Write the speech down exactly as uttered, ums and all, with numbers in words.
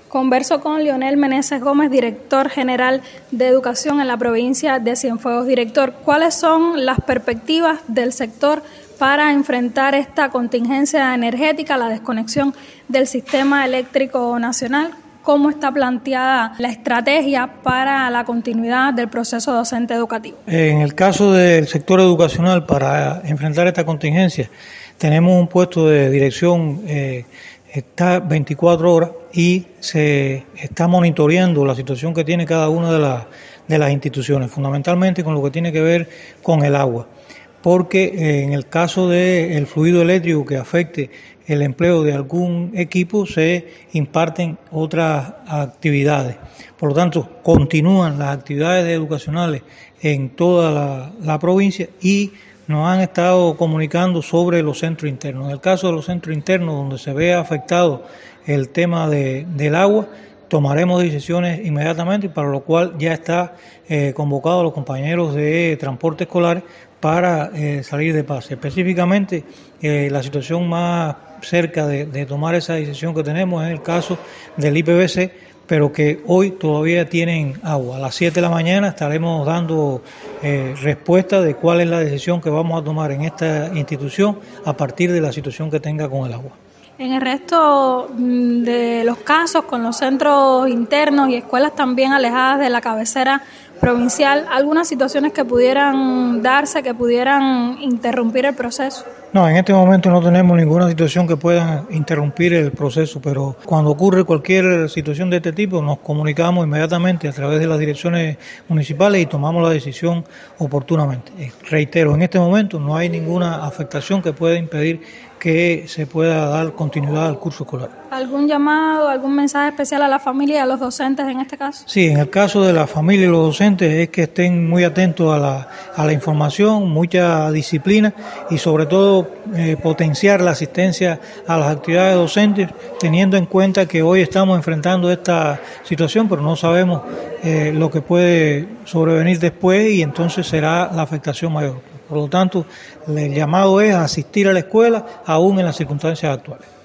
Converso con Leonel Meneses Gómez, director general de Educación en la provincia de Cienfuegos. Director, ¿cuáles son las perspectivas del sector para enfrentar esta contingencia energética, la desconexión del sistema eléctrico nacional? ¿Cómo está planteada la estrategia para la continuidad del proceso docente educativo? En el caso del sector educacional, para enfrentar esta contingencia, tenemos un puesto de dirección, eh, está veinticuatro horas y se está monitoreando la situación que tiene cada una de, la, de las instituciones, fundamentalmente con lo que tiene que ver con el agua, porque eh, en el caso del fluido eléctrico que afecte el empleo de algún equipo, se imparten otras actividades. Por lo tanto, continúan las actividades educacionales en toda la, la provincia y nos han estado comunicando sobre los centros internos. En el caso de los centros internos, donde se ve afectado el tema de, del agua, tomaremos decisiones inmediatamente, para lo cual ya está eh, convocado a los compañeros de transporte escolar para eh, salir de pase. Específicamente, eh, la situación más cerca de, de tomar esa decisión que tenemos es el caso del I P V C, pero que hoy todavía tienen agua. A las siete de la mañana estaremos dando eh, respuesta de cuál es la decisión que vamos a tomar en esta institución a partir de la situación que tenga con el agua. En el resto de los casos, con los centros internos y escuelas también alejadas de la cabecera provincial, ¿algunas situaciones que pudieran darse, que pudieran interrumpir el proceso? No, en este momento no tenemos ninguna situación que pueda interrumpir el proceso, pero cuando ocurre cualquier situación de este tipo nos comunicamos inmediatamente a través de las direcciones municipales y tomamos la decisión oportunamente. Reitero, en este momento no hay ninguna afectación que pueda impedir que se pueda dar continuidad al curso escolar. ¿Algún llamado, algún mensaje especial a la familia y a los docentes en este caso? Sí, en el caso de la familia y los docentes es que estén muy atentos a la, a la información, mucha disciplina y sobre todo eh, potenciar la asistencia a las actividades docentes, teniendo en cuenta que hoy estamos enfrentando esta situación, pero no sabemos eh, lo que puede sobrevenir después y entonces será la afectación mayor. Por lo tanto, el llamado es a asistir a la escuela aún en las circunstancias actuales.